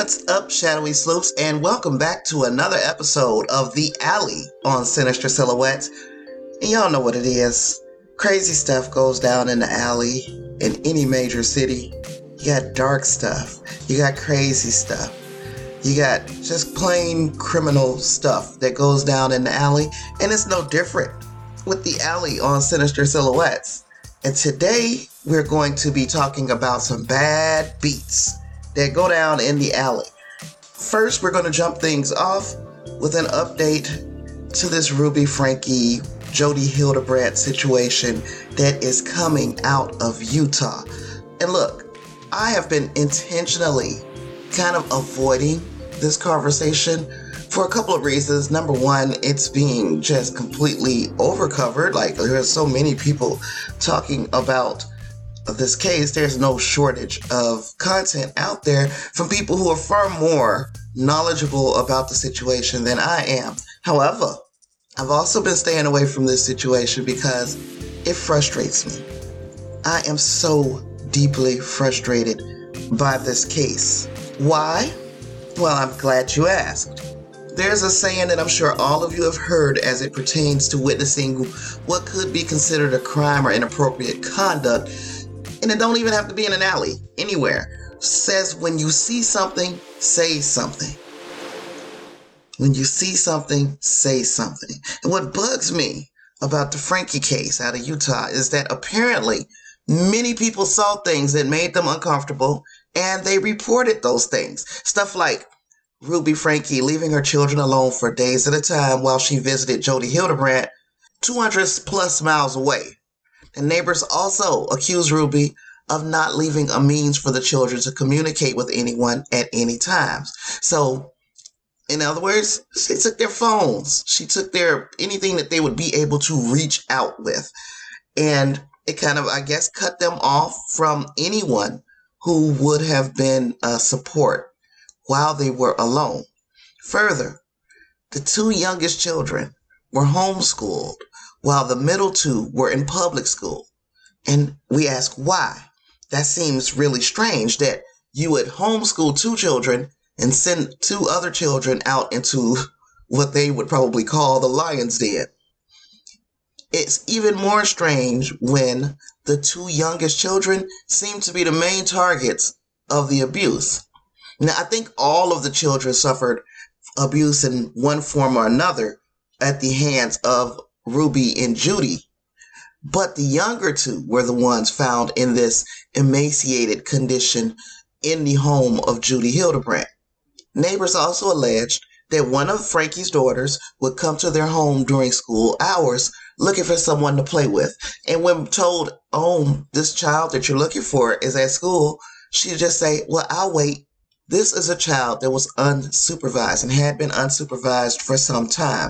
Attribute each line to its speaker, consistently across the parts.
Speaker 1: What's up, Shadowy Sleuths, and welcome back to another episode of The Alley on Sinister Silhouettes. And y'all know what it is. Crazy stuff goes down in the alley in any major city. You got dark stuff. You got crazy stuff. You got just plain criminal stuff that goes down in the alley. And it's no different with The Alley on Sinister Silhouettes. And today we're going to be talking about some bad beats that go down in the alley. First, we're going to jump things off with an update to this Ruby Franke, Jodi Hildebrandt situation that is coming out of Utah. And look, I have been intentionally kind of avoiding this conversation for a couple of reasons. Number one, it's being just completely overcovered. Like, there are so many people talking about this case. There's no shortage of content out there from people who are far more knowledgeable about the situation than I am. However, I've also been staying away from this situation because it frustrates me. I am so deeply frustrated by this case. Why? Well, I'm glad you asked. There's a saying that I'm sure all of you have heard as it pertains to witnessing what could be considered a crime or inappropriate conduct. And it don't even have to be in an alley, anywhere. Says when you see something, say something. When you see something, say something. And what bugs me about the Franke case out of Utah is that apparently many people saw things that made them uncomfortable and they reported those things. Stuff like Ruby Franke leaving her children alone for days at a time while she visited Jodi Hildebrandt 200 plus miles away. And neighbors also accused Ruby of not leaving a means for the children to communicate with anyone at any times. So, in other words, she took their phones. She took their anything that they would be able to reach out with. And it kind of, I guess, cut them off from anyone who would have been support while they were alone. Further, the two youngest children were homeschooled while the middle two were in public school. And we ask why. That seems really strange that you would homeschool two children and send two other children out into what they would probably call the lion's den. It's even more strange when the two youngest children seem to be the main targets of the abuse. Now, I think all of the children suffered abuse in one form or another at the hands of Ruby and Judy, but the younger two were the ones found in this emaciated condition in the home of Jodi Hildebrandt. Neighbors also alleged that one of Franke's daughters would come to their home during school hours looking for someone to play with. And when told, oh, this child that you're looking for is at school, she'd just say, well, I'll wait. This is a child that was unsupervised and had been unsupervised for some time.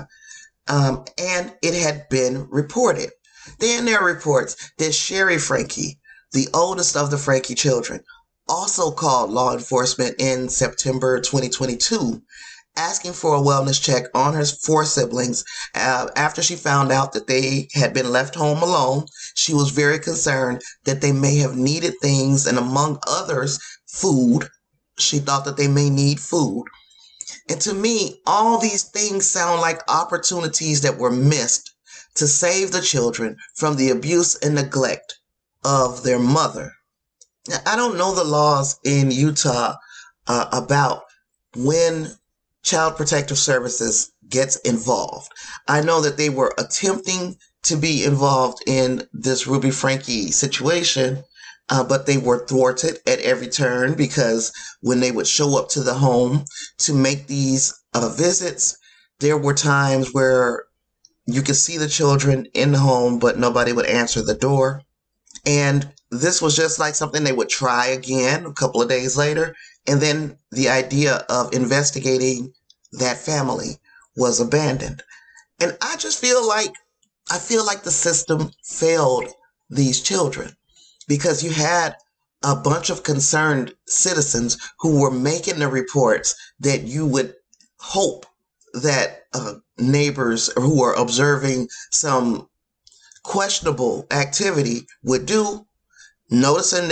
Speaker 1: And it had been reported. Then there are reports that Sherry Franke, the oldest of the Franke children, also called law enforcement in September 2022, asking for a wellness check on her four siblings after she found out that they had been left home alone. She was very concerned that they may have needed things, and among others, food. She thought that they may need food. And to me, all these things sound like opportunities that were missed to save the children from the abuse and neglect of their mother. Now, I don't know the laws in Utah about when Child Protective Services gets involved. I know that they were attempting to be involved in this Ruby Franke situation, but they were thwarted at every turn because when they would show up to the home to make these visits, there were times where you could see the children in the home, but nobody would answer the door. And this was just like something they would try again a couple of days later. And then the idea of investigating that family was abandoned. And I just feel like the system failed these children, because you had a bunch of concerned citizens who were making the reports that you would hope that neighbors who are observing some questionable activity would do, noticing that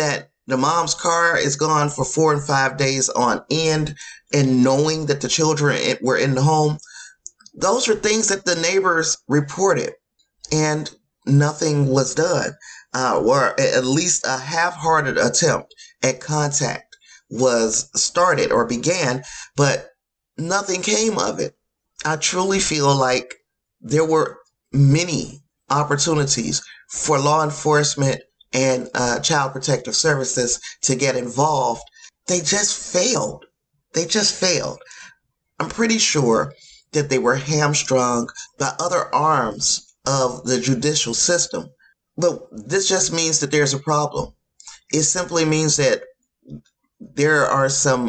Speaker 1: The mom's car is gone for 4 and 5 days on end, and knowing that the children were in the home, those are things that the neighbors reported, and nothing was done, or at least a half-hearted attempt at contact was started or began, but nothing came of it. I truly feel like there were many opportunities for law enforcement and child protective services to get involved. They just failed. They just failed. I'm pretty sure that they were hamstrung by other arms of the judicial system. But this just means that there's a problem. It simply means that there are some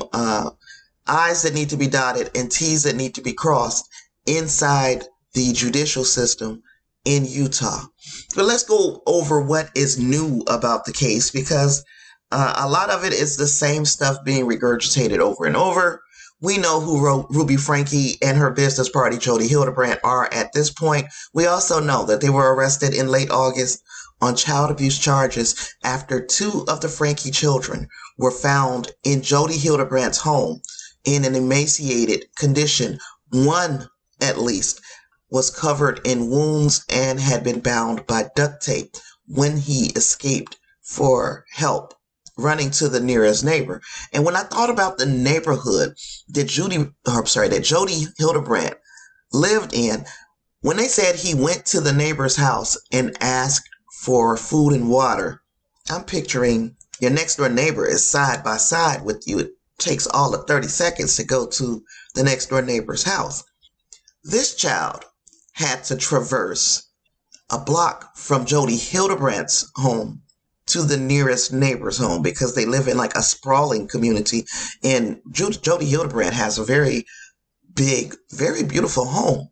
Speaker 1: I's that need to be dotted and T's that need to be crossed inside the judicial system in Utah. But let's go over what is new about the case, because a lot of it is the same stuff being regurgitated over and over. We know who Ruby Franke and her business party, Jodi Hildebrandt, are at this point. We also know that they were arrested in late August on child abuse charges after 2 of the Franke children were found in Jodi Hildebrandt's home in an emaciated condition. One, at least, was covered in wounds and had been bound by duct tape when he escaped for help, running to the nearest neighbor. And when I thought about the neighborhood that Jodi Hildebrandt lived in, when they said he went to the neighbor's house and asked for food and water, I'm picturing your next door neighbor is side by side with you. It takes all of 30 seconds to go to the next door neighbor's house. This child had to traverse a block from Jodi Hildebrandt's home to the nearest neighbor's home, because they live in like a sprawling community, and Jodi Hildebrandt has a very big, very beautiful home.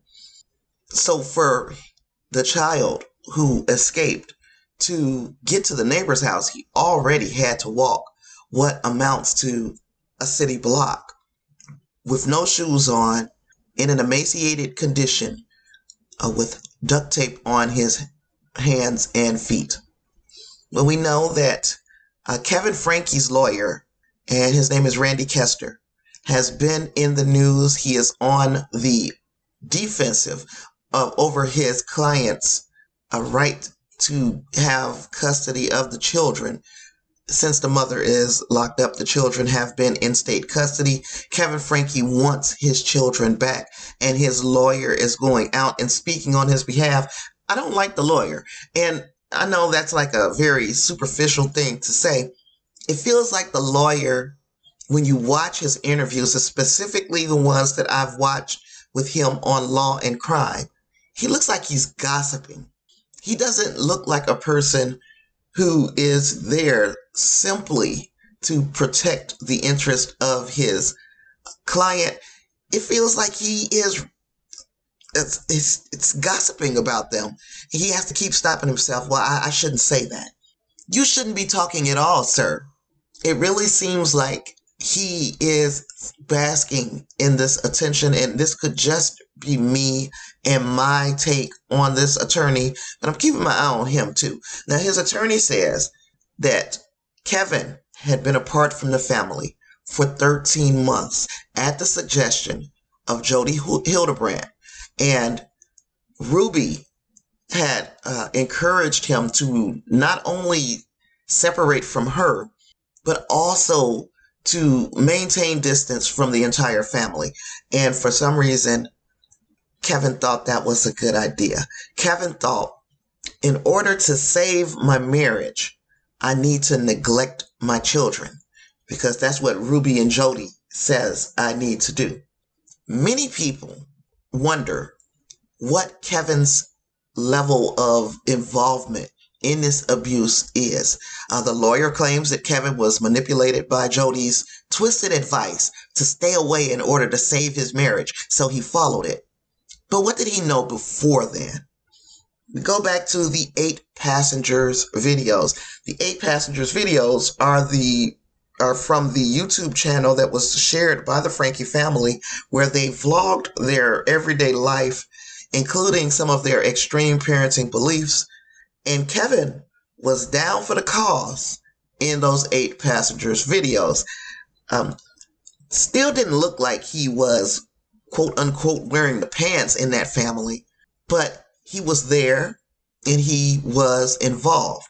Speaker 1: So for the child who escaped to get to the neighbor's house, he already had to walk what amounts to a city block with no shoes on, in an emaciated condition, with duct tape on his hands and feet. Well, we know that Kevin Franke's lawyer, and his name is Randy Kester, has been in the news. He is on the defensive over his client's right to have custody of the children. Since the mother is locked up, the children have been in state custody. Kevin Franke wants his children back, and his lawyer is going out and speaking on his behalf. I don't like the lawyer, and I know that's like a very superficial thing to say. It feels like the lawyer, when you watch his interviews, specifically the ones that I've watched with him on Law and Crime, he looks like he's gossiping. He doesn't look like a person who is there simply to protect the interest of his client. It feels like he is it's gossiping about them. He has to keep stopping himself. Well, I shouldn't say that. You shouldn't be talking at all, sir. It really seems like he is basking in this attention, and this could just be me and my take on this attorney, but I'm keeping my eye on him too. Now, his attorney says that Kevin had been apart from the family for 13 months at the suggestion of Jodi Hildebrandt, and Ruby had encouraged him to not only separate from her, but also to maintain distance from the entire family. And for some reason, Kevin thought that was a good idea. Kevin thought, in order to save my marriage, I need to neglect my children, because that's what Ruby and Jodi says I need to do. Many people wonder what Kevin's level of involvement in this abuse is. The lawyer claims that Kevin was manipulated by Jodi's twisted advice to stay away in order to save his marriage, so he followed it. But what did he know before then? We go back to the 8 passengers videos. The 8 passengers videos are from the YouTube channel that was shared by the Franke family, where they vlogged their everyday life, including some of their extreme parenting beliefs. And Kevin was down for the cause in those 8 passengers videos. Still didn't look like he was quote unquote wearing the pants in that family, but he was there and he was involved.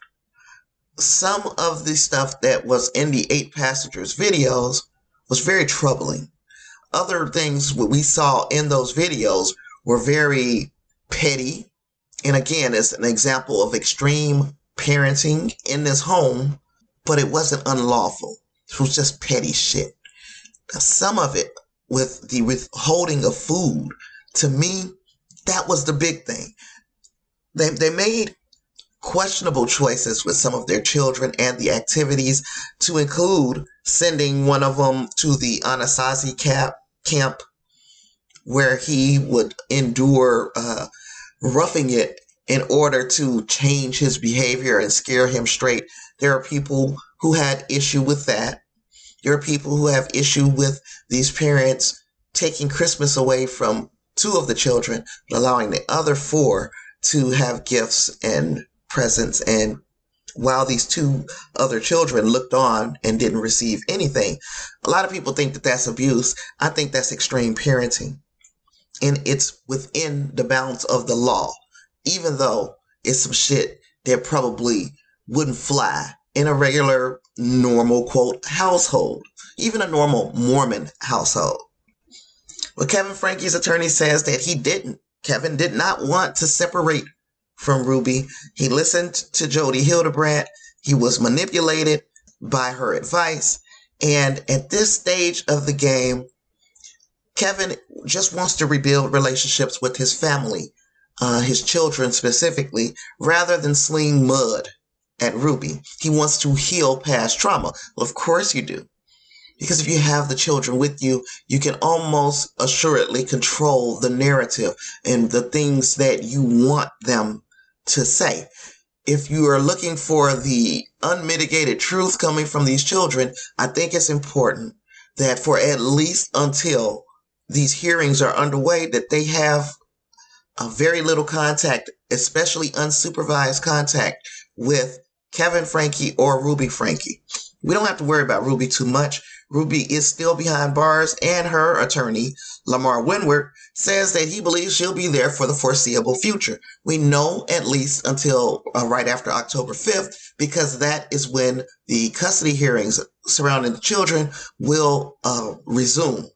Speaker 1: Some of the stuff that was in the 8 passengers videos was very troubling. Other things what we saw in those videos were very petty. And again, it's an example of extreme parenting in this home, but it wasn't unlawful. It was just petty shit. Now, some of it with the withholding of food, to me, that was the big thing. They made questionable choices with some of their children and the activities, to include sending one of them to the Anasazi camp where he would endure roughing it in order to change his behavior and scare him straight. There are people who had issue with that. There are people who have issue with these parents taking Christmas away from 2 of the children, but allowing the other 4 to have gifts and presents, and while these 2 other children looked on and didn't receive anything. A lot of people think that that's abuse. I think that's extreme parenting, and it's within the bounds of the law, even though it's some shit that probably wouldn't fly in a regular, normal, quote, household, even a normal Mormon household. Well, Kevin Frankie's attorney says that Kevin did not want to separate from Ruby. He listened to Jodi Hildebrandt. He was manipulated by her advice. And at this stage of the game, Kevin just wants to rebuild relationships with his family, his children specifically, rather than sling mud at Ruby. He wants to heal past trauma. Well, of course you do. Because if you have the children with you, you can almost assuredly control the narrative and the things that you want them to say. If you are looking for the unmitigated truth coming from these children, I think it's important that for at least until these hearings are underway, that they have a very little contact, especially unsupervised contact, with Kevin Frankie or Ruby Frankie. We don't have to worry about Ruby too much. Ruby is still behind bars, and her attorney, Lamar Windward, says that he believes she'll be there for the foreseeable future. We know at least until right after October 5th, because that is when the custody hearings surrounding the children will resume.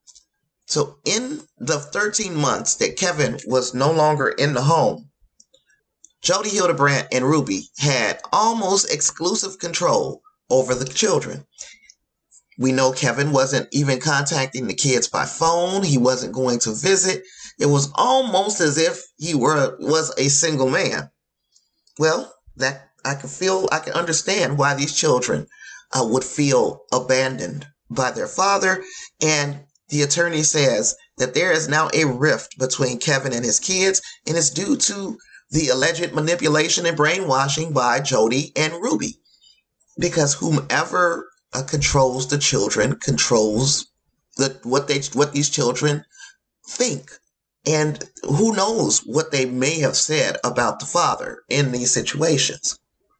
Speaker 1: So in the 13 months that Kevin was no longer in the home, Jodi Hildebrandt and Ruby had almost exclusive control over the children. We know Kevin wasn't even contacting the kids by phone. He wasn't going to visit. It was almost as if he was a single man. Well, that I can understand why these children would feel abandoned by their father. And the attorney says that there is now a rift between Kevin and his kids, and it's due to the alleged manipulation and brainwashing by Jodi and Ruby. Because whomever controls the children controls what these children think. And who knows what they may have said about the father in these situations.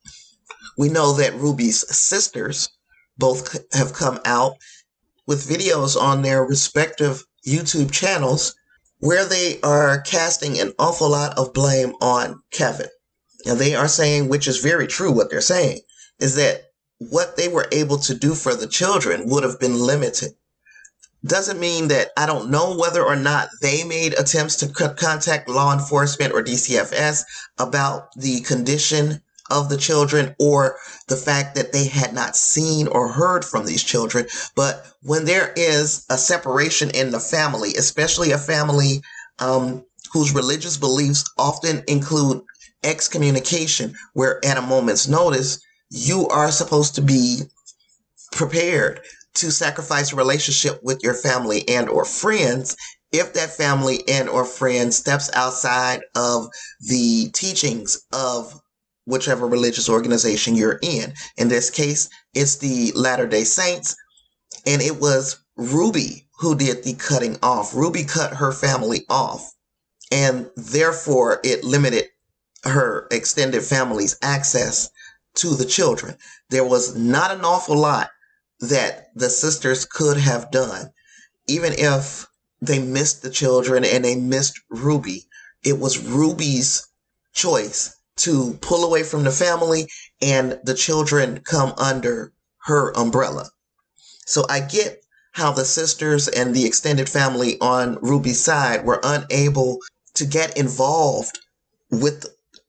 Speaker 1: We know that Ruby's sisters both have come out with videos on their respective YouTube channels where they are casting an awful lot of blame on Kevin. And they are saying, which is very true what they're saying, is that what they were able to do for the children would have been limited. Doesn't mean that I don't know whether or not they made attempts to contact law enforcement or DCFS about the condition of the children or the fact that they had not seen or heard from these children. But when there is a separation in the family, especially a family whose religious beliefs often include excommunication, where at a moment's notice, you are supposed to be prepared to sacrifice a relationship with your family and or friends if that family and or friend steps outside of the teachings of whichever religious organization you're in. In this case, it's the Latter-day Saints, and it was Ruby who did the cutting off. Ruby cut her family off, and therefore it limited her extended family's access to the children. There was not an awful lot that the sisters could have done, even if they missed the children and they missed Ruby. It was Ruby's choice to pull away from the family and the children come under her umbrella. So I get how the sisters and the extended family on Ruby's side were unable to get involved with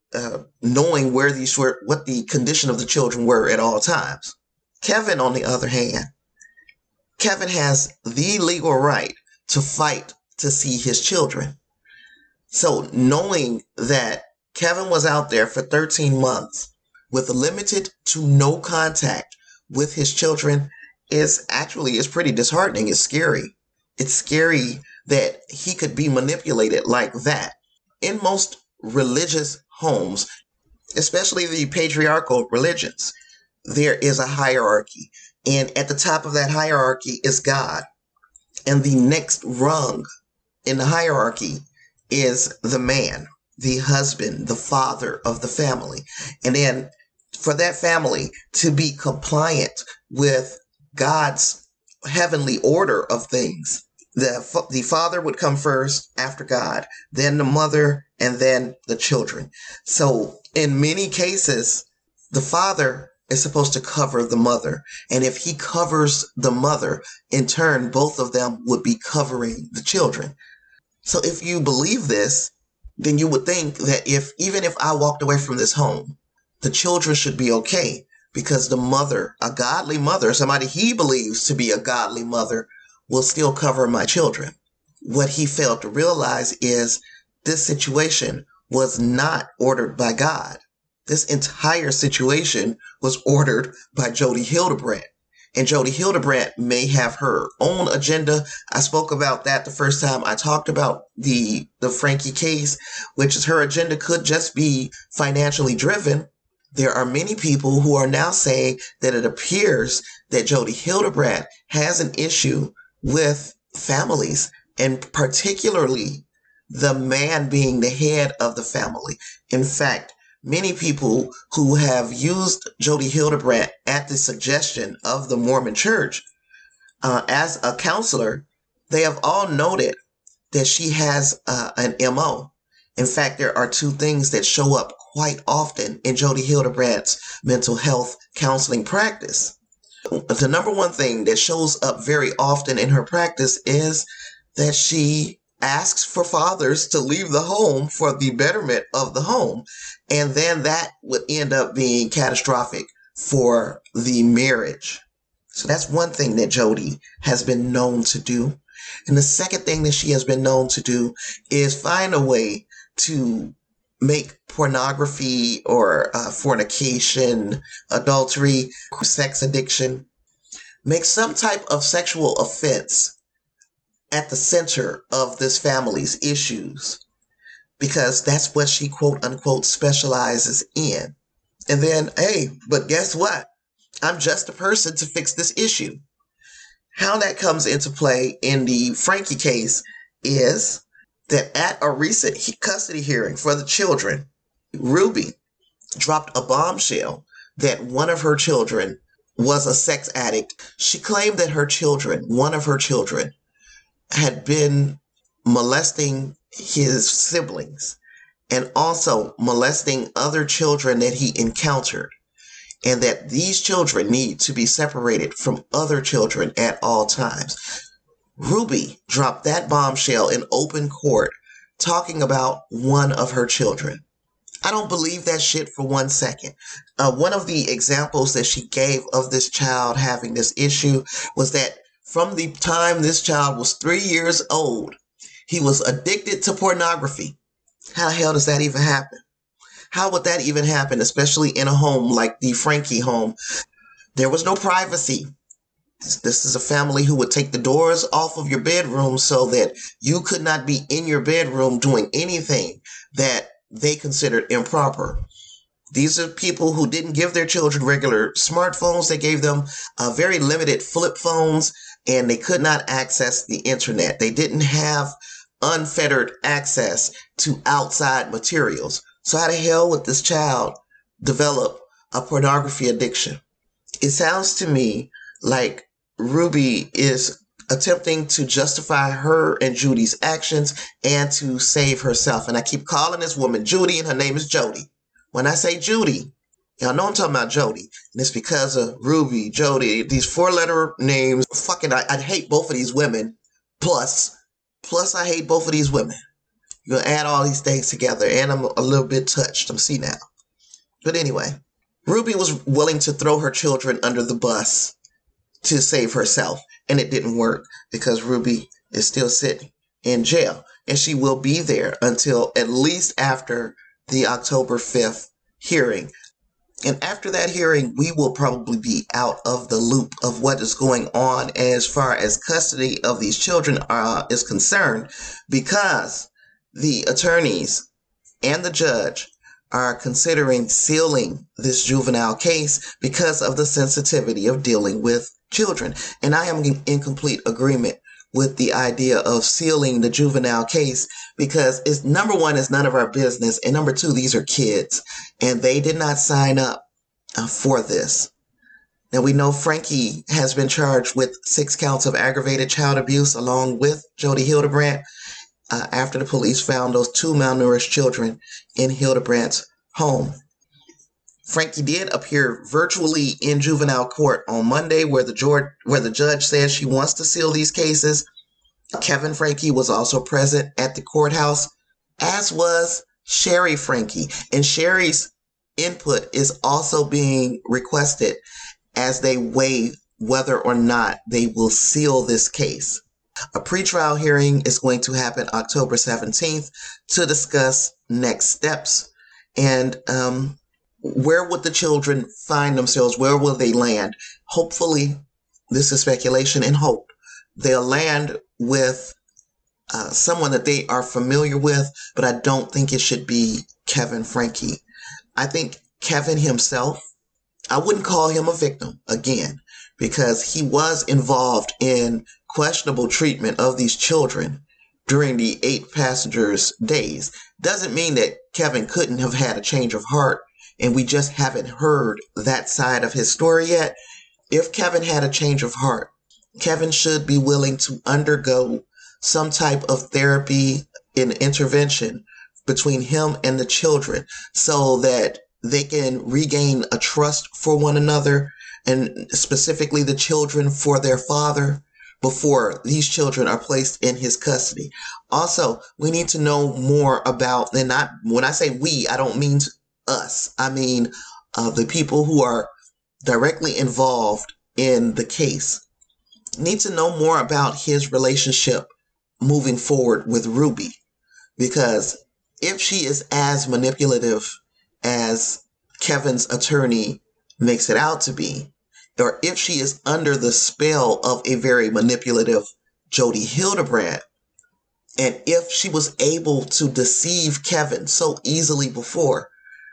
Speaker 1: knowing what the condition of the children were at all times. Kevin, on the other hand, Kevin has the legal right to fight to see his children. So knowing that Kevin was out there for 13 months with limited to no contact with his children is pretty disheartening. It's scary. It's scary that he could be manipulated like that. In most religious homes, especially the patriarchal religions, there is a hierarchy. And at the top of that hierarchy is God. And the next rung in the hierarchy is the man, the husband, the father of the family. And then for that family to be compliant with God's heavenly order of things, the father would come first after God, then the mother, and then the children. So in many cases, the father is supposed to cover the mother. And if he covers the mother, in turn, both of them would be covering the children. So if you believe this, then you would think that even if I walked away from this home, the children should be okay, because the mother, a godly mother, somebody he believes to be a godly mother, will still cover my children. What he failed to realize is this situation was not ordered by God. This entire situation was ordered by Jodi Hildebrandt. And Jodi Hildebrandt may have her own agenda. I spoke about that the first time I talked about the Frankie case, which is her agenda could just be financially driven. There are many people who are now saying that it appears that Jodi Hildebrandt has an issue with families, and particularly the man being the head of the family. In fact, many people who have used Jodi Hildebrandt at the suggestion of the Mormon Church as a counselor, they have all noted that she has an MO. In fact, there are two things that show up quite often in Jodi Hildebrandt's mental health counseling practice. The number one thing that shows up very often in her practice is that she asks for fathers to leave the home for the betterment of the home. And then that would end up being catastrophic for the marriage. So that's one thing that Jodi has been known to do. And the second thing that she has been known to do is find a way to make pornography or fornication, adultery, sex addiction, make some type of sexual offense at the center of this family's issues, because that's what she quote unquote specializes in. And then, hey, but guess what? I'm just a person to fix this issue. How that comes into play in the Frankie case is that at a recent custody hearing for the children, Ruby dropped a bombshell that one of her children was a sex addict. She claimed that one of her children, had been molesting his siblings and also molesting other children that he encountered, and that these children need to be separated from other children at all times. Ruby dropped that bombshell in open court, talking about one of her children. I don't believe that shit for 1 second. One of the examples that she gave of this child having this issue was that from the time this child was 3 years old, he was addicted to pornography. How the hell does that even happen? How would that even happen, especially in a home like the Frankie home? There was no privacy. This is a family who would take the doors off of your bedroom so that you could not be in your bedroom doing anything that they considered improper. These are people who didn't give their children regular smartphones. They gave them very limited flip phones, and they could not access the internet. They didn't have unfettered access to outside materials. So how the hell would this child develop a pornography addiction. It sounds to me like Ruby is attempting to justify her and Judy's actions and to save herself. And I keep calling this woman Judy, and her name is Jody. When I say Judy, y'all know I'm talking about Jody. And it's because of Ruby, Jody, these 4-letter names. Fucking, I hate both of these women. Plus, I hate both of these women. You're gonna add all these things together, and I'm a little bit touched. I'm see now. But anyway, Ruby was willing to throw her children under the bus to save herself, and it didn't work because Ruby is still sitting in jail, and she will be there until at least after the October 5th hearing. And after that hearing, we will probably be out of the loop of what is going on as far as custody of these children is concerned, because the attorneys and the judge are considering sealing this juvenile case because of the sensitivity of dealing with children. And I am in complete agreement with the idea of sealing the juvenile case because it's, number one, it's none of our business. And number two, these are kids and they did not sign up for this. Now, we know Frankie has been charged with 6 counts of aggravated child abuse along with Jody Hildebrandt after the police found those 2 malnourished children in Hildebrandt's home. Frankie did appear virtually in juvenile court on Monday where the judge says she wants to seal these cases. Kevin Frankie was also present at the courthouse, as was Sherry Frankie. And Sherry's input is also being requested as they weigh whether or not they will seal this case. A pretrial hearing is going to happen October 17th to discuss next steps and where would the children find themselves? Where will they land? Hopefully, this is speculation and hope, they'll land with someone that they are familiar with, but I don't think it should be Kevin Frankie. I think Kevin himself, I wouldn't call him a victim again, because he was involved in questionable treatment of these children during the 8 passengers' days. Doesn't mean that Kevin couldn't have had a change of heart, and we just haven't heard that side of his story yet. If Kevin had a change of heart, Kevin should be willing to undergo some type of therapy and intervention between him and the children so that they can regain a trust for one another, and specifically the children for their father, before these children are placed in his custody. Also, we need to know more about, and not, when I say we, I don't mean us. I mean the people who are directly involved in the case need to know more about his relationship moving forward with Ruby, because if she is as manipulative as Kevin's attorney makes it out to be, or if she is under the spell of a very manipulative Jody Hildebrandt, and if she was able to deceive Kevin so easily before,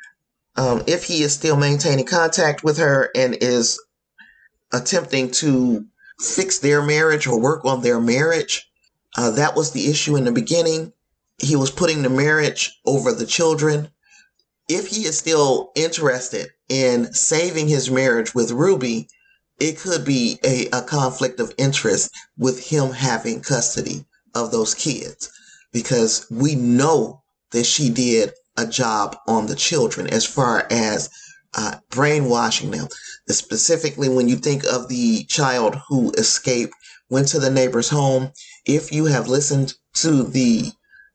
Speaker 1: if he is still maintaining contact with her and is attempting to fix their marriage or work on their marriage, that was the issue in the beginning. He was putting the marriage over the children. If he is still interested in saving his marriage with Ruby, it could be a conflict of interest with him having custody of those kids, because we know that she did a job on the children as far as brainwashing them. Specifically, when you think of the child who escaped, went to the neighbor's home, if you have listened to the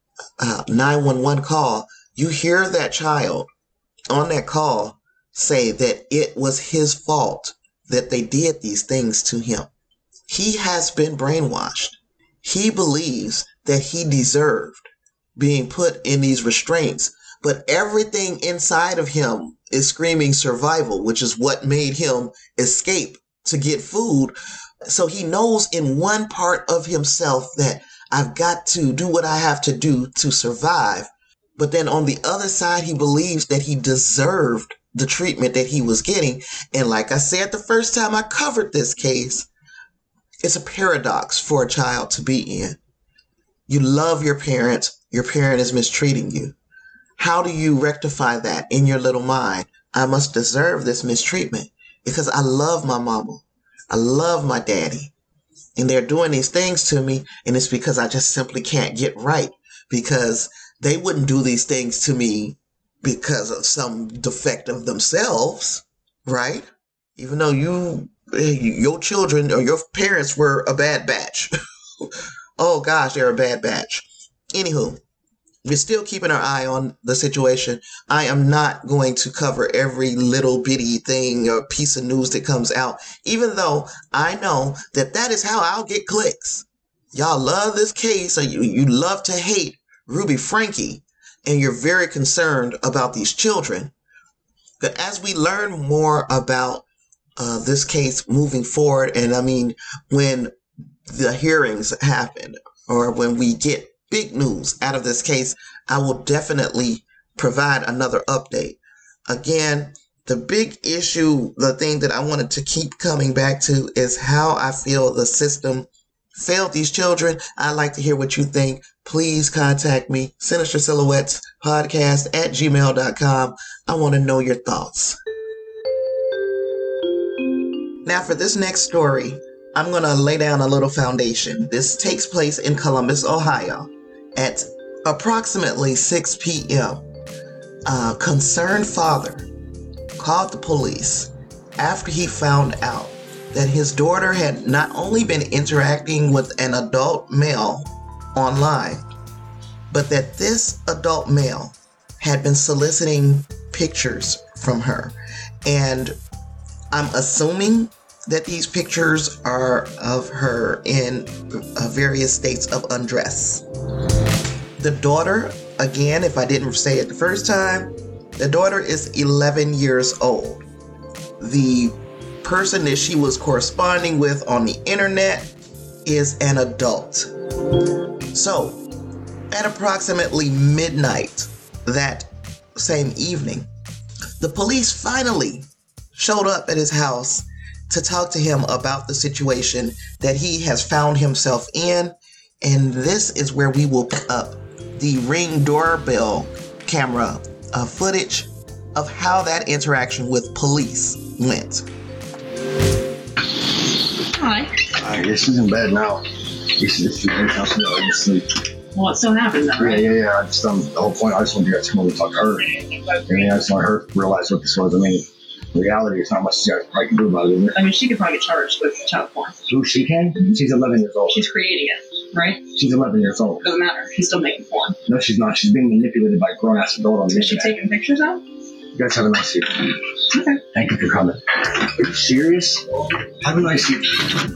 Speaker 1: 911 call, you hear that child on that call say that it was his fault that they did these things to him. He has been brainwashed. He believes that he deserved being put in these restraints, but everything inside of him is screaming survival, which is what made him escape to get food. So he knows in one part of himself that I've got to do what I have to do to survive. But then on the other side, he believes that he deserved the treatment that he was getting. And like I said the first time I covered this case, it's a paradox for a child to be in. You love your parent is mistreating you. How do you rectify that in your little mind? I must deserve this mistreatment because I love my mama. I love my daddy. And they're doing these things to me, and it's because I just simply can't get right, because they wouldn't do these things to me because of some defect of themselves, right? Even though your children or your parents were a bad batch. Oh gosh, they're a bad batch. Anywho, we're still keeping our eye on the situation. I am not going to cover every little bitty thing or piece of news that comes out, even though I know that is how I'll get clicks. Y'all love this case, or you love to hate Ruby Franke, and you're very concerned about these children. But as we learn more about this case moving forward, and I mean, when the hearings happen, or when we get big news out of this case, I will definitely provide another update. Again, the big issue, the thing that I wanted to keep coming back to, is how I feel the system failed these children. I'd like to hear what you think. Please contact me, Sinister Silhouettes Podcast at gmail.com. I want to know your thoughts. Now for this next story, I'm going to lay down a little foundation. This takes place in Columbus, Ohio at approximately 6 p.m. A concerned father called the police after he found out that his daughter had not only been interacting with an adult male online, but that this adult male had been soliciting pictures from her. And I'm assuming that these pictures are of her in various states of undress. The daughter, again, if I didn't say it the first time, the daughter is 11 years old. The person that she was corresponding with on the internet is an adult. So, at approximately midnight that same evening, the police finally showed up at his house to talk to him about the situation that he has found himself in. And this is where we will pick up the Ring doorbell camera footage of how that interaction with police went.
Speaker 2: Hi.
Speaker 3: Yeah, she's in bed now. She's asleep.
Speaker 2: What still happened though, right?
Speaker 3: Yeah. Just the whole point. I just want you guys to come over and talk to her. I just want her to realize what this was. I mean, in reality, it's not much you guys probably can do about it, isn't it?
Speaker 2: I mean, she could probably get charged with child porn.
Speaker 3: Who, she can? She's 11 years old.
Speaker 2: She's creating it, right?
Speaker 3: She's 11 years old.
Speaker 2: Doesn't matter. She's still making porn.
Speaker 3: No, she's not. She's being manipulated by a grown-ass adult on the
Speaker 2: Is she
Speaker 3: internet.
Speaker 2: taking pictures out?
Speaker 3: You guys have a nice evening.
Speaker 2: Okay.
Speaker 3: Thank you for coming. Are you serious? Have a nice evening.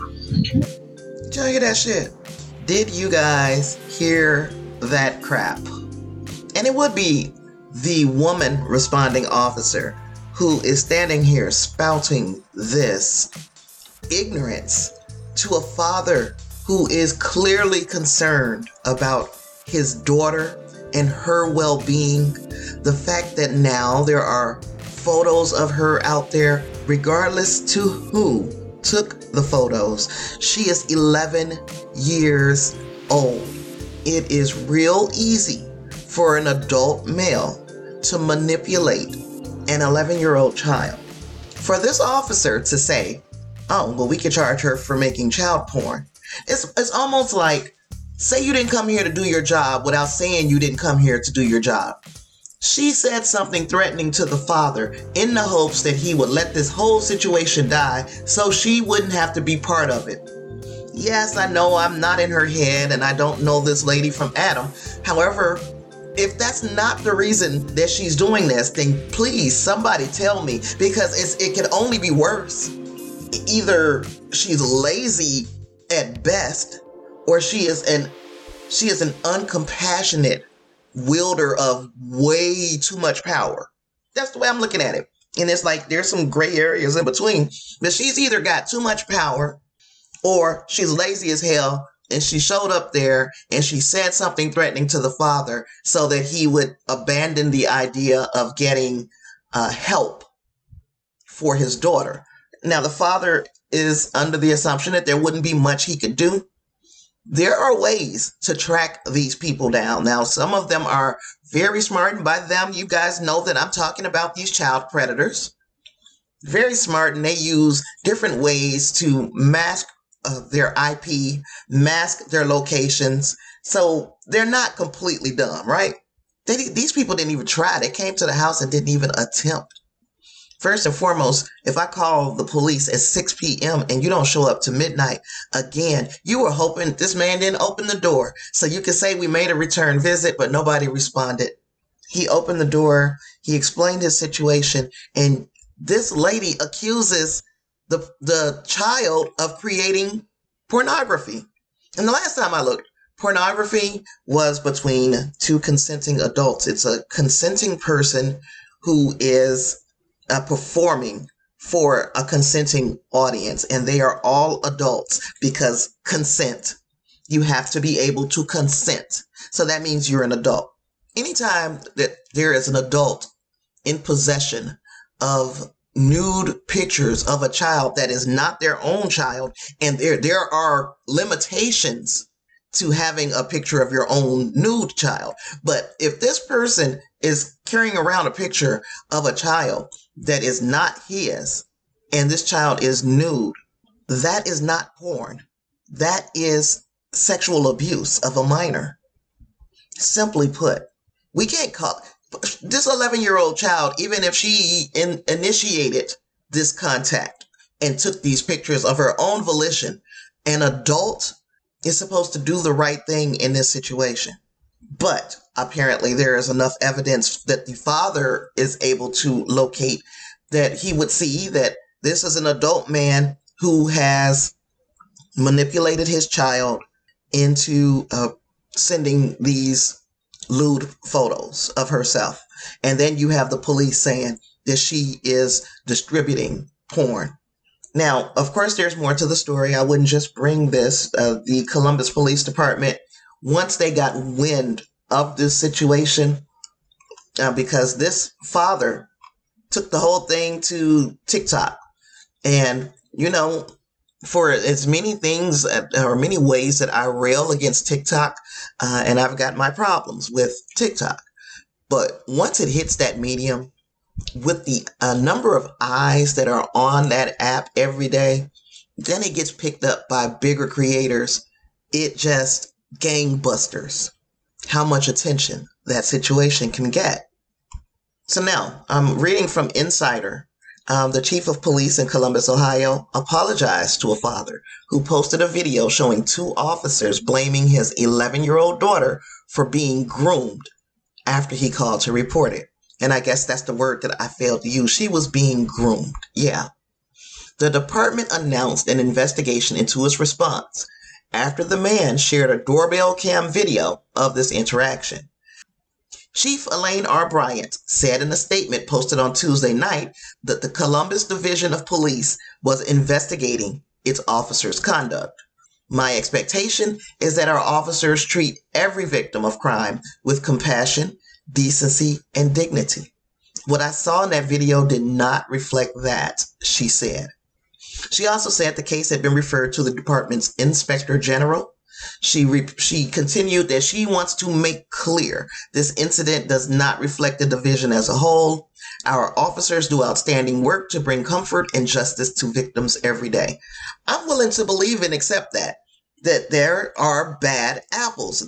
Speaker 1: Did y'all hear that shit? Did you guys hear that crap? And it would be the woman responding officer who is standing here spouting this ignorance to a father who is clearly concerned about his daughter and her well-being. The fact that now there are photos of her out there, regardless to who took the photos. She is 11 years old. It is real easy for an adult male to manipulate an 11-year-old child. For this officer to say, oh, well, we could charge her for making child porn. It's almost like, say you didn't come here to do your job without saying you didn't come here to do your job. She said something threatening to the father in the hopes that he would let this whole situation die so she wouldn't have to be part of it. Yes, I know I'm not in her head and I don't know this lady from Adam. However, if that's not the reason that she's doing this, then please somebody tell me, because it can only be worse. Either she's lazy at best, or she is an uncompassionate wielder of way too much power. That's the way I'm looking at it. And it's like there's some gray areas in between. But she's either got too much power or she's lazy as hell, and she showed up there and she said something threatening to the father so that he would abandon the idea of getting help for his daughter. Now, the father is under the assumption that there wouldn't be much he could do. there are ways to track these people down. Now, some of them are very smart, and by them, you guys know that I'm talking about these child predators. Very smart, and they use different ways to mask their IP, mask their locations. So they're not completely dumb, right? These people didn't even try. They came to the house and didn't even attempt. First and foremost, if I call the police at 6 p.m. and you don't show up to midnight, again, you were hoping this man didn't open the door. So you could say we made a return visit, but nobody responded. He opened the door. He explained his situation. And this lady accuses the child of creating pornography. And the last time I looked, pornography was between two consenting adults. It's a consenting person who is performing for a consenting audience, and they are all adults because consent. You have to be able to consent. So that means you're an adult. Anytime that there is an adult in possession of nude pictures of a child that is not their own child, and there are limitations to having a picture of your own nude child. But if this person is carrying around a picture of a child that is not his, and this child is nude, that is not porn. That is sexual abuse of a minor. Simply put, we can't call this 11-year-old child, even if she initiated this contact and took these pictures of her own volition, an adult is supposed to do the right thing in this situation. But apparently there is enough evidence that the father is able to locate that he would see that this is an adult man who has manipulated his child into sending these lewd photos of herself. And then you have the police saying that she is distributing porn. Now, of course, there's more to the story. I wouldn't just bring this. The Columbus Police Department, once they got wind of this situation, because this father took the whole thing to TikTok. And, you know, for as many things or many ways that I rail against TikTok, and I've got my problems with TikTok. But once it hits that medium, with the number of eyes that are on that app every day, then it gets picked up by bigger creators. It just gangbusters how much attention that situation can get. So now I'm reading from Insider. The chief of police in Columbus, Ohio, apologized to a father who posted a video showing two officers blaming his 11-year-old daughter for being groomed after he called to report it. And I guess that's the word that I failed to use. She was being groomed. Yeah. The department announced an investigation into its response after the man shared a doorbell cam video of this interaction. Chief Elaine R. Bryant said in a statement posted on Tuesday night that the Columbus Division of Police was investigating its officers' conduct. My expectation is that our officers treat every victim of crime with compassion, decency, and dignity. What I saw in that video did not reflect that, she said. She also said the case had been referred to the department's inspector general. She continued that she wants to make clear this incident does not reflect the division as a whole. Our officers do outstanding work to bring comfort and justice to victims every day. I'm willing to believe and accept that there are bad apples.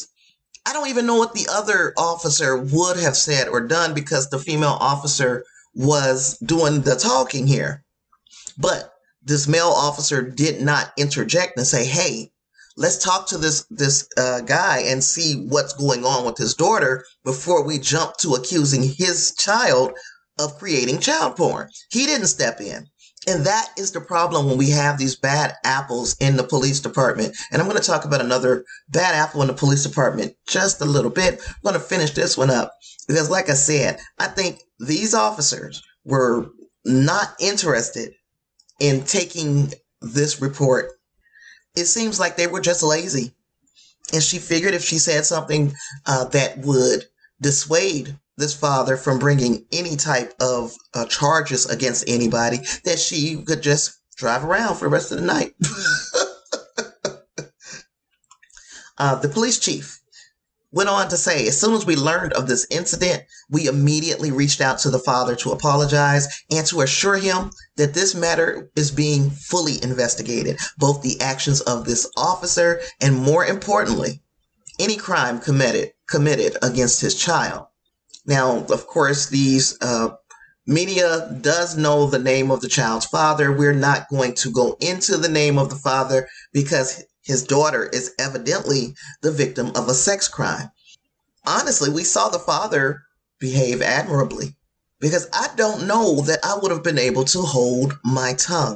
Speaker 1: I don't even know what the other officer would have said or done because the female officer was doing the talking here. But this male officer did not interject and say, hey, let's talk to this guy and see what's going on with his daughter before we jump to accusing his child of creating child porn. He didn't step in. And that is the problem when we have these bad apples in the police department. And I'm going to talk about another bad apple in the police department just a little bit. I'm going to finish this one up because, like I said, I think these officers were not interested in taking this report. It seems like they were just lazy. And she figured if she said something that would dissuade this father from bringing any type of charges against anybody, that she could just drive around for the rest of the night. The police chief went on to say, as soon as we learned of this incident, we immediately reached out to the father to apologize and to assure him that this matter is being fully investigated, both the actions of this officer and, more importantly, any crime committed against his child. Now, of course, these media does know the name of the child's father. We're not going to go into the name of the father because his daughter is evidently the victim of a sex crime. Honestly, we saw the father behave admirably because I don't know that I would have been able to hold my tongue.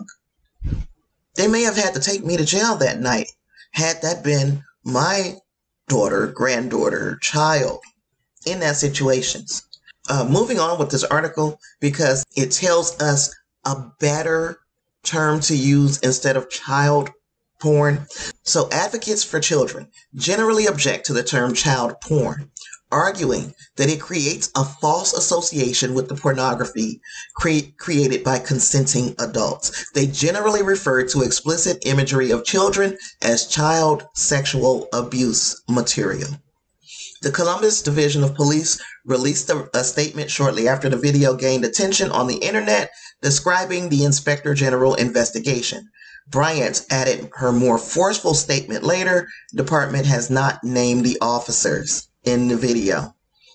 Speaker 1: They may have had to take me to jail that night had that been my daughter, granddaughter, child in that situation. Moving on with this article because it tells us a better term to use instead of child porn. So advocates for children generally object to the term child porn, arguing that it creates a false association with the pornography created by consenting adults. They generally refer to explicit imagery of children as child sexual abuse material. The Columbus Division of Police released a statement shortly after the video gained attention on the internet describing the Inspector General investigation. Bryant added her more forceful statement later. The department has not named the officers in the video.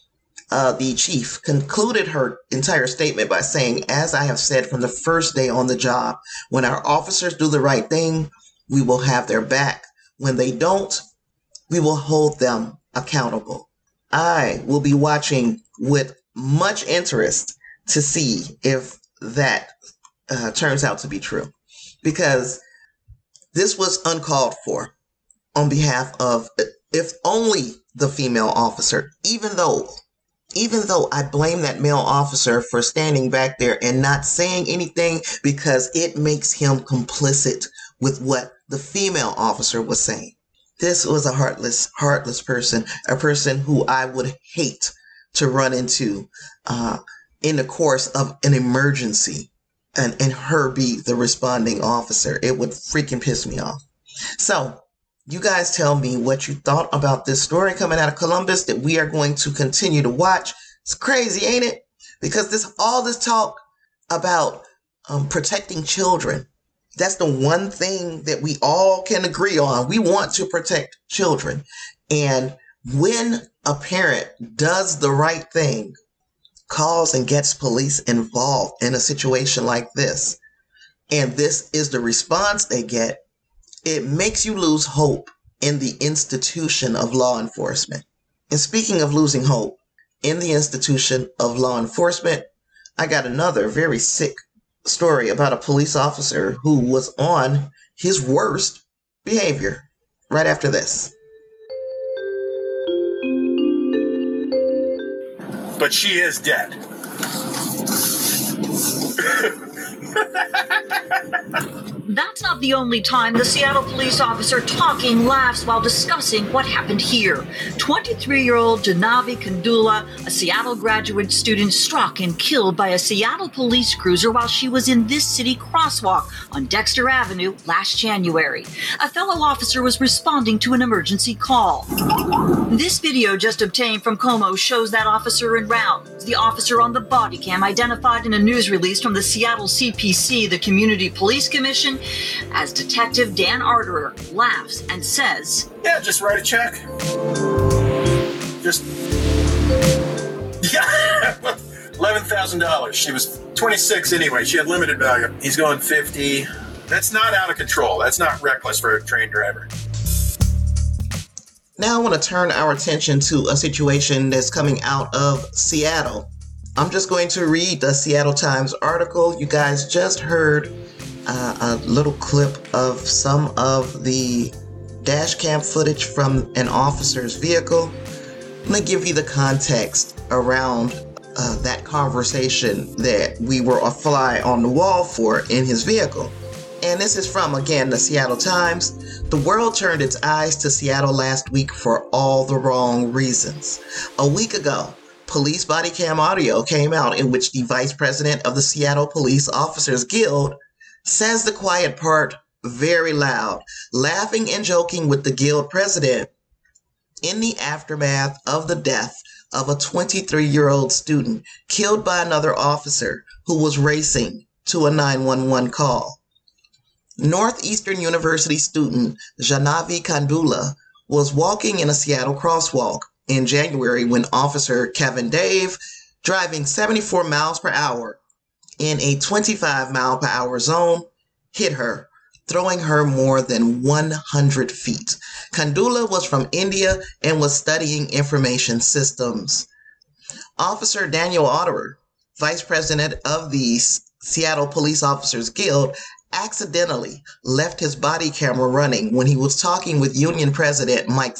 Speaker 1: The chief concluded her entire statement by saying, as I have said from the first day on the job, when our officers do the right thing, we will have their back. When they don't, we will hold them accountable. I will be watching with much interest to see if that turns out to be true, because this was uncalled for on behalf of, if only the female officer, even though I blame that male officer for standing back there and not saying anything because it makes him complicit with what the female officer was saying. This was a heartless person, a person who I would hate to run into in the course of an emergency and her be the responding officer. It would freaking piss me off. So you guys tell me what you thought about this story coming out of Columbus that we are going to continue to watch. It's crazy, ain't it? Because all this talk about protecting children, that's the one thing that we all can agree on. We want to protect children. And when a parent does the right thing, calls and gets police involved in a situation like this, and this is the response they get, it makes you lose hope in the institution of law enforcement. And speaking of losing hope in the institution of law enforcement, I got another very sick story about a police officer who was on his worst behavior right after this.
Speaker 4: But she is dead.
Speaker 5: That's not the only time the Seattle police officer talking laughs while discussing what happened here. 23-year-old Janavi Kandula, a Seattle graduate student, struck and killed by a Seattle police cruiser while she was in this city crosswalk on Dexter Avenue last January. A fellow officer was responding to an emergency call. This video just obtained from Como shows that officer en route. The officer on the body cam identified in a news release from the Seattle CPC, the Community Police Commission, as Detective Dan Arterer laughs and says,
Speaker 4: "Yeah, just write a check. Just, yeah, $11,000. She was 26 anyway. She had limited value. He's going 50. That's not out of control. That's not reckless for a trained driver."
Speaker 1: Now I want to turn our attention to a situation that's coming out of Seattle. I'm just going to read the Seattle Times article. You guys just heard a little clip of some of the dash cam footage from an officer's vehicle. I'm going to give you the context around that conversation that we were a fly on the wall for in his vehicle. And this is from, again, the Seattle Times. The world turned its eyes to Seattle last week for all the wrong reasons. A week ago, police body cam audio came out in which the vice president of the Seattle Police Officers Guild says the quiet part very loud, laughing and joking with the guild president in the aftermath of the death of a 23-year-old student killed by another officer who was racing to a 911 call. Northeastern University student Janavi Kandula was walking in a Seattle crosswalk in January when Officer Kevin Dave, driving 74 miles per hour in a 25 mile per hour zone, hit her, throwing her more than 100 feet. Kandula was from India and was studying information systems. Officer Daniel Otterer, vice president of the Seattle Police Officers Guild, accidentally left his body camera running when he was talking with Union President Mike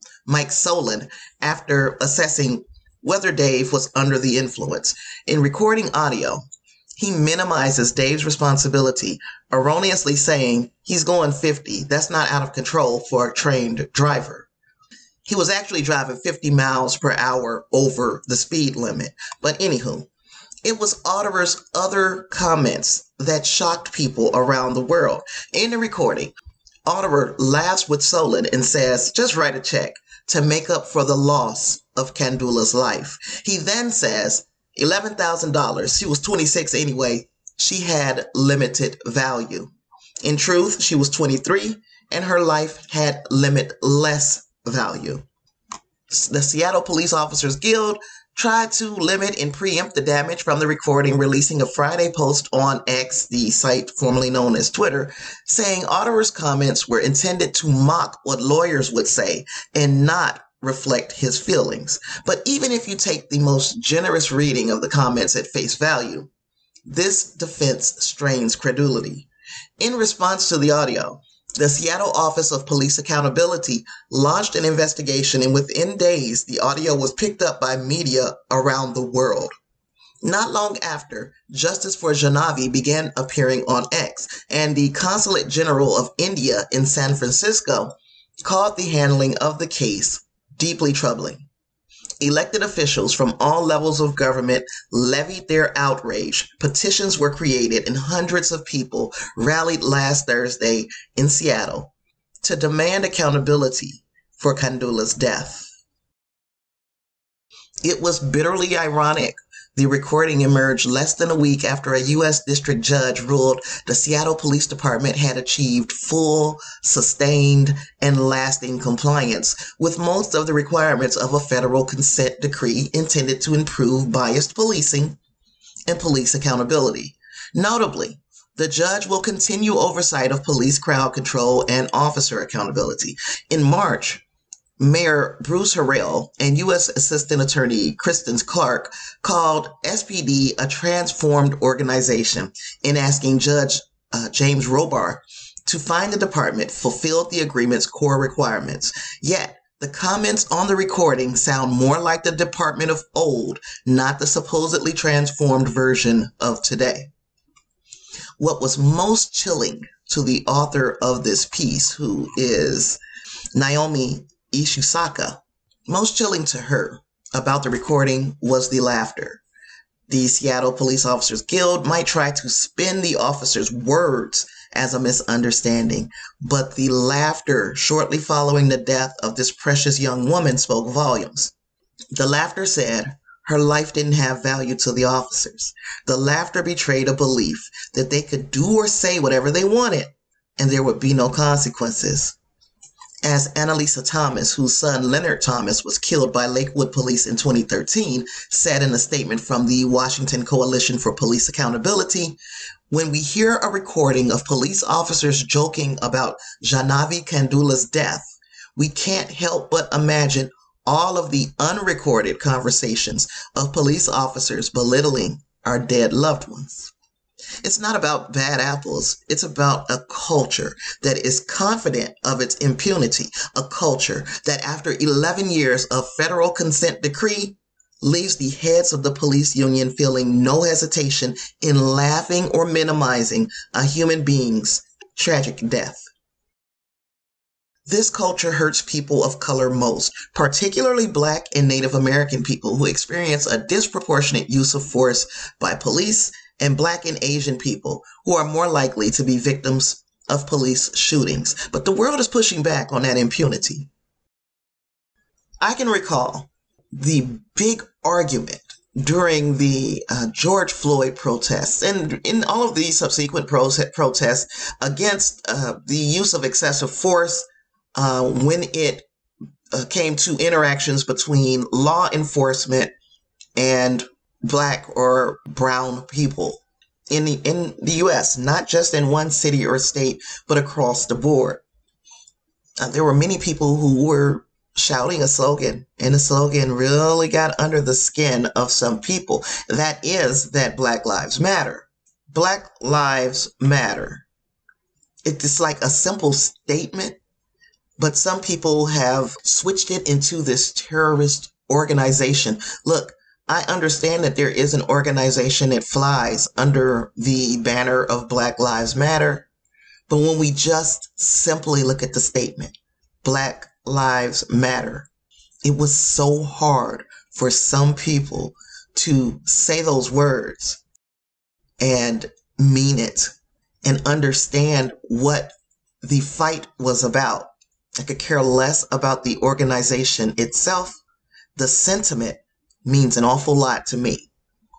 Speaker 1: Solon after assessing whether Dave was under the influence. In recording audio, he minimizes Dave's responsibility, erroneously saying he's going 50. That's not out of control for a trained driver. He was actually driving 50 miles per hour over the speed limit. But anywho, it was Otterer's other comments that shocked people around the world. In the recording, Otterer laughs with Solon and says, just write a check to make up for the loss of Kandula's life. He then says, $11,000. She was 26 anyway. She had limited value. In truth, she was 23 and her life had limitless value. The Seattle Police Officers Guild tried to limit and preempt the damage from the recording, releasing a Friday post on X, the site formerly known as Twitter, saying Otterer's comments were intended to mock what lawyers would say and not reflect his feelings. But even if you take the most generous reading of the comments at face value, this defense strains credulity. In response to the audio, the Seattle Office of Police Accountability launched an investigation, and within days, the audio was picked up by media around the world. Not long after, justice for Janavi began appearing on X, and the Consulate General of India in San Francisco called the handling of the case deeply troubling. Elected officials from all levels of government levied their outrage. Petitions were created and hundreds of people rallied last Thursday in Seattle to demand accountability for Kandula's death. It was bitterly ironic. The recording emerged less than a week after a U.S. district judge ruled the Seattle Police Department had achieved full, sustained, and lasting compliance with most of the requirements of a federal consent decree intended to improve biased policing and police accountability. Notably, the judge will continue oversight of police crowd control and officer accountability. In March, Mayor Bruce Harrell and U.S. Assistant Attorney Kristen Clark called SPD a transformed organization in asking Judge James Robar to find the department fulfilled the agreement's core requirements. Yet, the comments on the recording sound more like the department of old, not the supposedly transformed version of today. What was most chilling to the author of this piece, who is Naomi Ishusaka, most chilling to her about the recording was the laughter. The Seattle Police Officers Guild might try to spin the officer's words as a misunderstanding, but the laughter shortly following the death of this precious young woman spoke volumes. The laughter said her life didn't have value to the officers. The laughter betrayed a belief that they could do or say whatever they wanted and there would be no consequences. As Annalisa Thomas, whose son Leonard Thomas was killed by Lakewood police in 2013, said in a statement from the Washington Coalition for Police Accountability, when we hear a recording of police officers joking about Janavi Kandula's death, we can't help but imagine all of the unrecorded conversations of police officers belittling our dead loved ones. It's not about bad apples. It's about a culture that is confident of its impunity, a culture that after 11 years of federal consent decree leaves the heads of the police union feeling no hesitation in laughing or minimizing a human being's tragic death. This culture hurts people of color most, particularly Black and Native American people who experience a disproportionate use of force by police, and Black and Asian people who are more likely to be victims of police shootings. But the world is pushing back on that impunity. I can recall the big argument during the George Floyd protests and in all of these subsequent protests against the use of excessive force when it came to interactions between law enforcement and Black or brown people in the U.S., not just in one city or state, but across the board. There were many people who were shouting a slogan, and the slogan really got under the skin of some people. That is that Black Lives Matter. Black Lives Matter. It's like a simple statement, but some people have switched it into this terrorist organization. Look, I understand that there is an organization that flies under the banner of Black Lives Matter, but when we just simply look at the statement, Black Lives Matter, it was so hard for some people to say those words and mean it and understand what the fight was about. I could care less about the organization itself. The sentiment means an awful lot to me.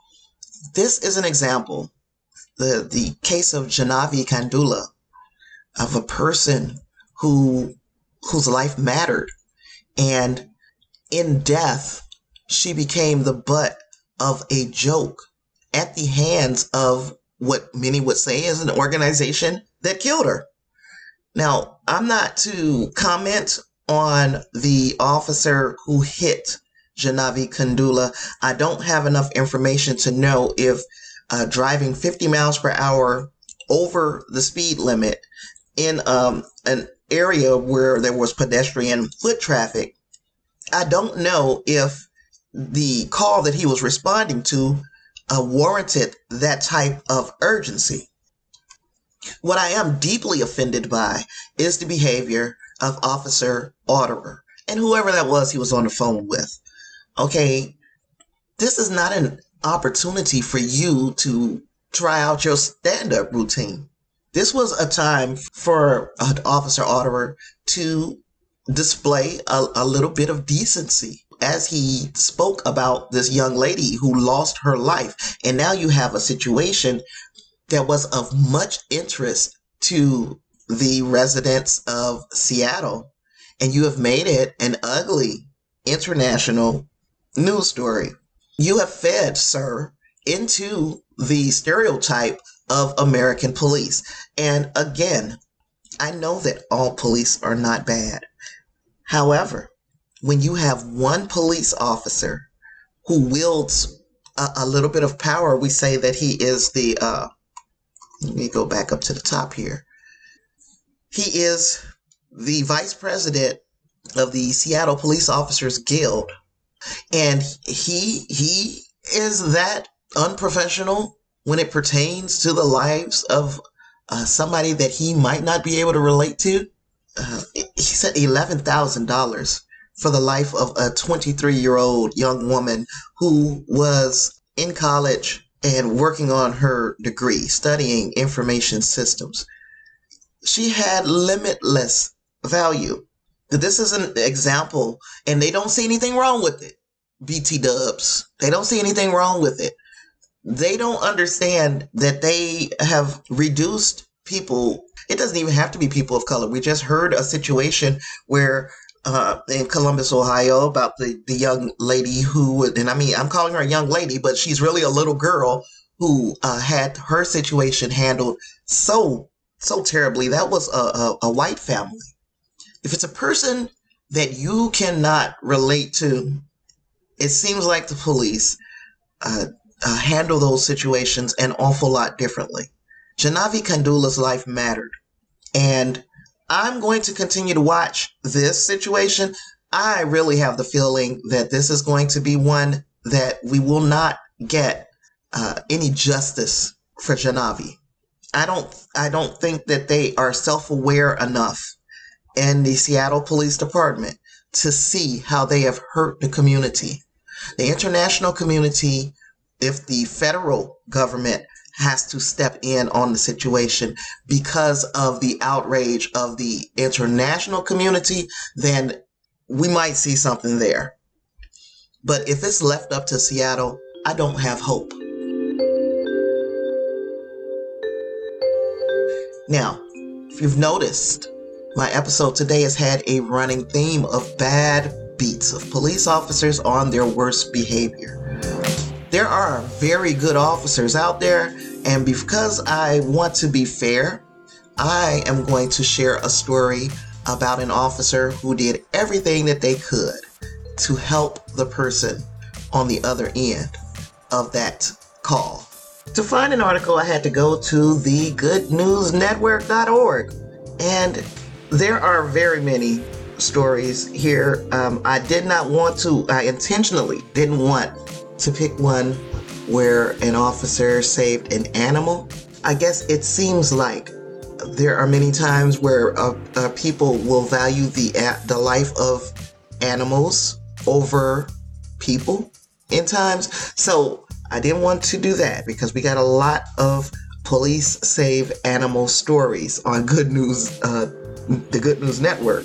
Speaker 1: This is an example, the case of Janavi Kandula, of a person whose life mattered. And in death, she became the butt of a joke at the hands of what many would say is an organization that killed her. Now, I'm not to comment on the officer who hit Janavi Kandula. I don't have enough information to know if driving 50 miles per hour over the speed limit in an area where there was pedestrian foot traffic, I don't know if the call that he was responding to warranted that type of urgency. What I am deeply offended by is the behavior of Officer Otterer and whoever that was he was on the phone with. Okay, this is not an opportunity for you to try out your stand-up routine. This was a time for Officer Otterer to display a little bit of decency as he spoke about this young lady who lost her life. And now you have a situation that was of much interest to the residents of Seattle, and you have made it an ugly international news story. You have fed, sir, into the stereotype of American police. And again, I know that all police are not bad. However, when you have one police officer who wields a little bit of power, we say that he is the, let me go back up to the top here. He is the vice president of the Seattle Police Officers Guild. And he is that unprofessional when it pertains to the lives of somebody that he might not be able to relate to. He said $11,000 for the life of a 23-year-old young woman who was in college and working on her degree, studying information systems. She had limitless value. This is an example, and they don't see anything wrong with it. BT Dubs, they don't see anything wrong with it. They don't understand that they have reduced people. It doesn't even have to be people of color. We just heard a situation where in Columbus, Ohio, about the young lady who, and I mean, I'm calling her a young lady, but she's really a little girl who had her situation handled so terribly. That was a white family. If it's a person that you cannot relate to, it seems like the police handle those situations an awful lot differently. Janavi Kandula's life mattered. And I'm going to continue to watch this situation. I really have the feeling that this is going to be one that we will not get any justice for Janavi. I don't think that they are self-aware enough in the Seattle Police Department to see how they have hurt the community. The international community, if the federal government has to step in on the situation because of the outrage of the international community, then we might see something there. But if it's left up to Seattle, I don't have hope. Now, if you've noticed, my episode today has had a running theme of bad beats of police officers on their worst behavior. There are very good officers out there, and because I want to be fair, I am going to share a story about an officer who did everything that they could to help the person on the other end of that call. To find an article, I had to go to the goodnewsnetwork.org, and there are very many stories here. I intentionally didn't want to pick one where an officer saved an animal. I guess it seems like there are many times where people will value the life of animals over people in times. So I didn't want to do that because we got a lot of police save animal stories on Good News, the Good News Network.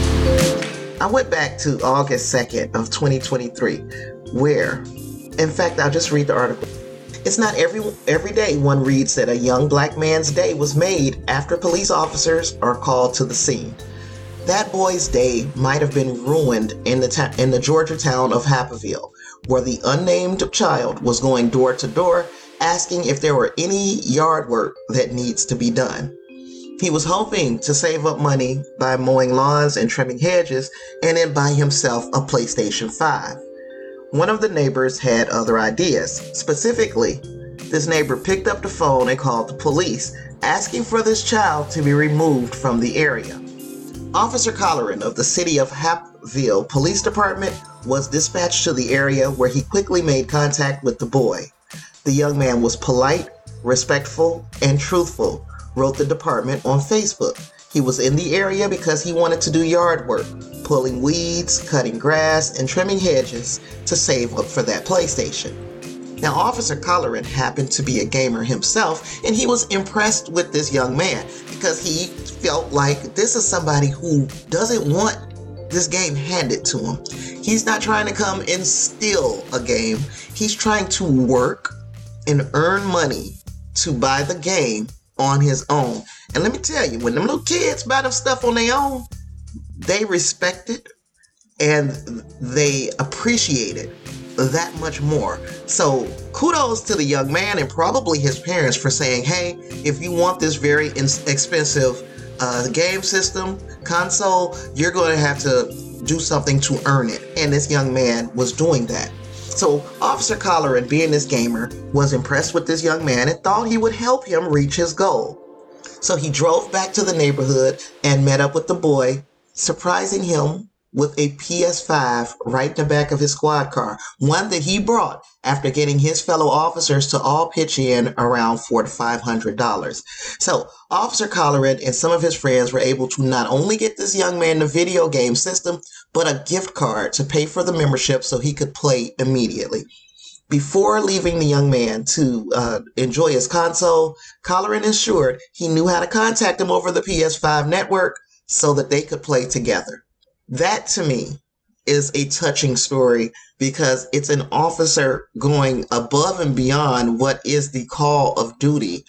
Speaker 1: I went back to August 2nd of 2023, where, in fact, I'll just read the article. It's not every day one reads that a young black man's day was made after police officers are called to the scene. That boy's day might have been ruined in the Georgia town of Happaville, where the unnamed child was going door to door asking if there were any yard work that needs to be done. He was hoping to save up money by mowing lawns and trimming hedges and then buy himself a PlayStation 5. One of the neighbors had other ideas. Specifically, this neighbor picked up the phone and called the police, asking for this child to be removed from the area. Officer Colleran of the City of Happaville Police Department was dispatched to the area, where he quickly made contact with the boy. The young man was polite, respectful, and truthful, wrote the department on Facebook. He was in the area because he wanted to do yard work, pulling weeds, cutting grass, and trimming hedges to save up for that PlayStation. Now, Officer Colleran happened to be a gamer himself, and he was impressed with this young man because he felt like this is somebody who doesn't want this game handed to him. He's not trying to come and steal a game. He's trying to work and earn money to buy the game on his own. And let me tell you, when them little kids buy them stuff on their own, they respect it and they appreciate it that much more. So kudos to the young man and probably his parents for saying, hey, if you want this very expensive game system, console, you're going to have to do something to earn it. And this young man was doing that. So Officer Colleran, being this gamer, was impressed with this young man and thought he would help him reach his goal. So he drove back to the neighborhood and met up with the boy, surprising him with a PS5 right in the back of his squad car, one that he brought after getting his fellow officers to all pitch in around $400 to $500. So Officer Colleran and some of his friends were able to not only get this young man the video game system, but a gift card to pay for the membership so he could play immediately. Before leaving the young man to enjoy his console, Colleran ensured he knew how to contact him over the PS5 network so that they could play together. That, to me, is a touching story because it's an officer going above and beyond what is the call of duty.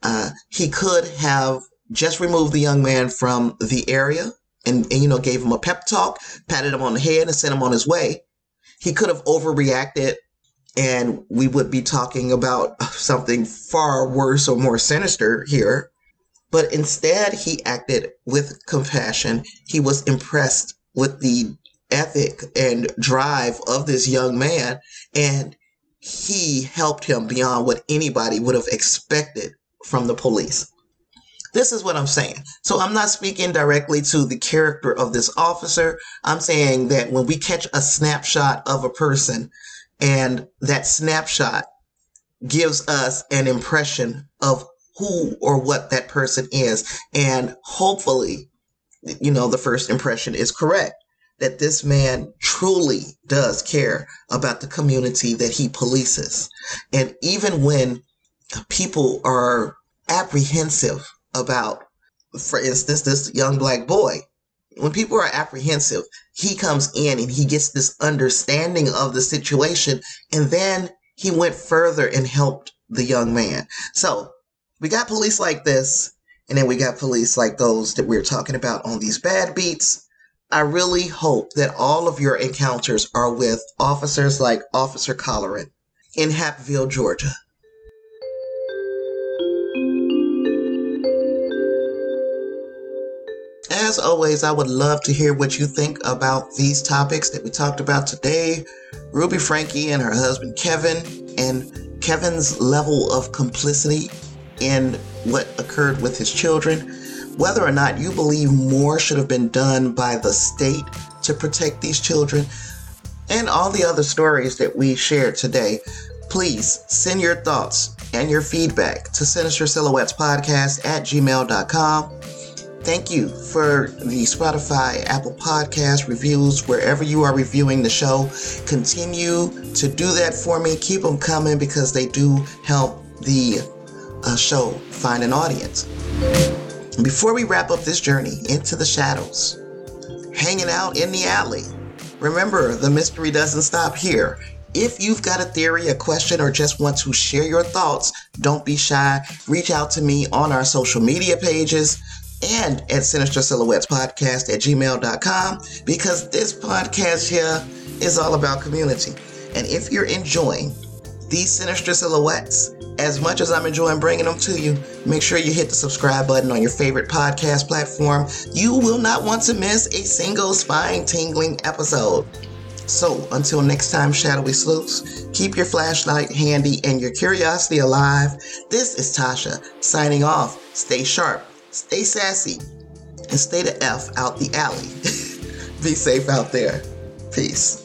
Speaker 1: He could have just removed the young man from the area and gave him a pep talk, patted him on the head and sent him on his way. He could have overreacted and we would be talking about something far worse or more sinister here. But instead, he acted with compassion. He was impressed with the ethic and drive of this young man, and he helped him beyond what anybody would have expected from the police. This is what I'm saying. So I'm not speaking directly to the character of this officer. I'm saying that when we catch a snapshot of a person and that snapshot gives us an impression of who or what that person is, and hopefully the first impression is correct, that this man truly does care about the community that he polices. And even when people are apprehensive about, for instance, this young black boy, when people are apprehensive, he comes in and he gets this understanding of the situation, and then he went further and helped the young man. So we got police like this, and then we got police like those that we're talking about on these bad beats. I really hope that all of your encounters are with officers like Officer Colleran in Happville, Georgia. As always, I would love to hear what you think about these topics that we talked about today. Ruby Franke and her husband Kevin, and Kevin's level of complicity in what occurred with his children. Whether or not you believe more should have been done by the state to protect these children, and all the other stories that we shared today. Please send your thoughts and your feedback to sinistersilhouettespodcast@gmail.com. Thank you for the Spotify, Apple Podcast reviews, wherever you are reviewing the show. Continue to do that for me. Keep them coming because they do help the show find an audience. Before we wrap up this journey into the shadows, hanging out in the alley, remember, the mystery doesn't stop here. If you've got a theory, a question, or just want to share your thoughts, don't be shy. Reach out to me on our social media pages and at sinistersilhouettespodcast@gmail.com, because this podcast here is all about community. And if you're enjoying these Sinister Silhouettes as much as I'm enjoying bringing them to you, make sure you hit the subscribe button on your favorite podcast platform. You will not want to miss a single spine-tingling episode. So until next time, shadowy sleuths, keep your flashlight handy and your curiosity alive. This is Tasha signing off. Stay sharp, stay sassy, and stay the F out the alley. Be safe out there. Peace.